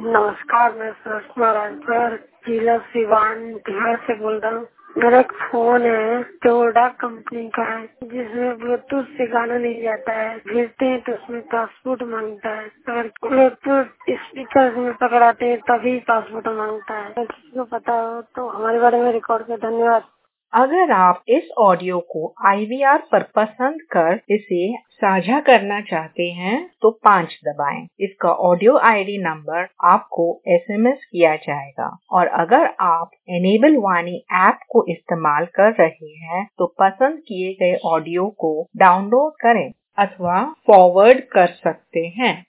नमस्कार, मैं सुषमा राजभर जिला सिवान बिहार से बोल रहा हूँ। मेरा एक फोन है टोयोटा कंपनी का है, जिसमें ब्लूटूथ से गाना नहीं जाता है। भेजते हैं तो उसमें पासपोर्ट मांगता है। अगर ब्लूटूथ स्पीकर में पकड़ाते हैं तभी पासपोर्ट मांगता है। अगर किसी को पता हो तो हमारे बारे में रिकॉर्ड कर। धन्यवाद। अगर आप इस ऑडियो को IVR पर पसंद कर इसे साझा करना चाहते हैं तो 5 दबाएं। इसका ऑडियो ID नंबर आपको SMS किया जाएगा। और अगर आप एनेबल वाणी ऐप को इस्तेमाल कर रहे हैं तो पसंद किए गए ऑडियो को डाउनलोड करें अथवा फॉरवर्ड कर सकते हैं।